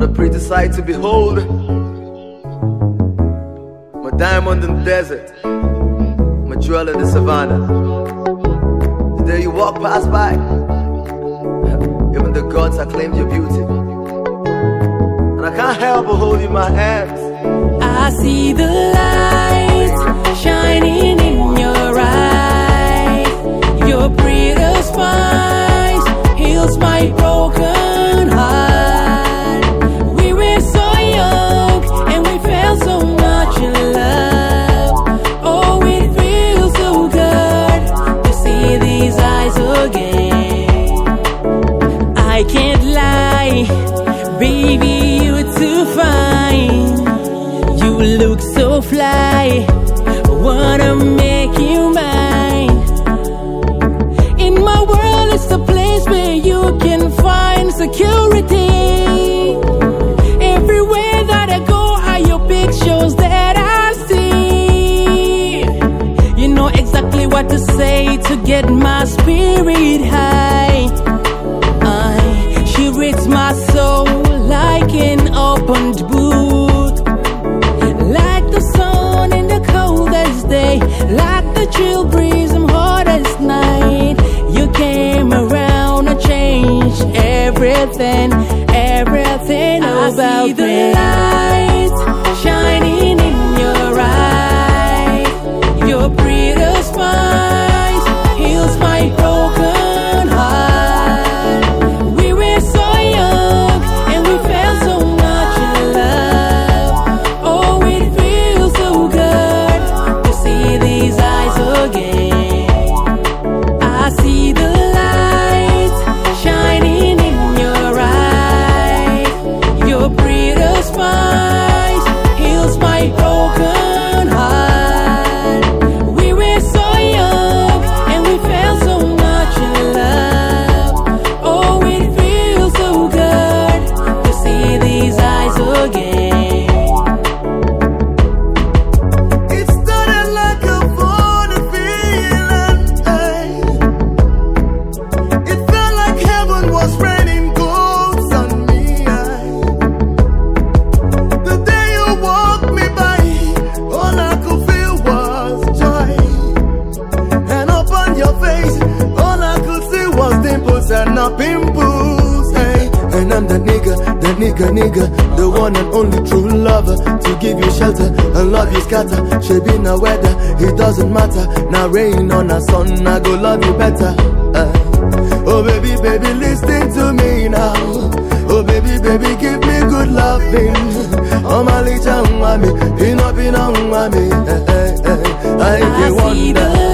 What a pretty sight to behold. My diamond in the desert, my jewel in the savannah. The day you walk past by, even the gods acclaimed your beauty. And I can't help but hold you in my hands. I see the light shining in your eyes. Your pretty spice heals my broken heart. We were so young and we felt so much in love. Oh, it feels so good to see these eyes again. I can't lie, baby, you're too fine. You look so fly, wanna make you mine. In my world, it's a place where you can find security. Everywhere that I go are your pictures that I see. You know exactly what to say to get my spirit high. She reads my soul like an opened book, like the sun in the coldest day, like the chill breeze on hottest night. You came around and changed everything, everything about me. I see the light shining in your eyes. Your pretty spice heals my broken heart. We were so young and we felt so much in love. Oh, it feels so good to see these eyes again. I see the light shining in your eyes. Your pretty spice heals my broken heart. We were so young and we felt so much in love. Oh, it feels so good to see these eyes again. It started like a funny feeling. It felt like heaven was raining golds on me. The day you walked me by, all I could feel was joy. And upon your face, all I could see was dimples and not pimples. Hey. And I'm the nigga, the one and only true lover. To give you shelter and love you scatter. Shaping the weather, it doesn't matter. Now rain or na sun, I go love you better. Oh baby, baby, listen to me now. Oh baby, baby, give me good loving. Oh my little mommy, pin up, mommy. I I see the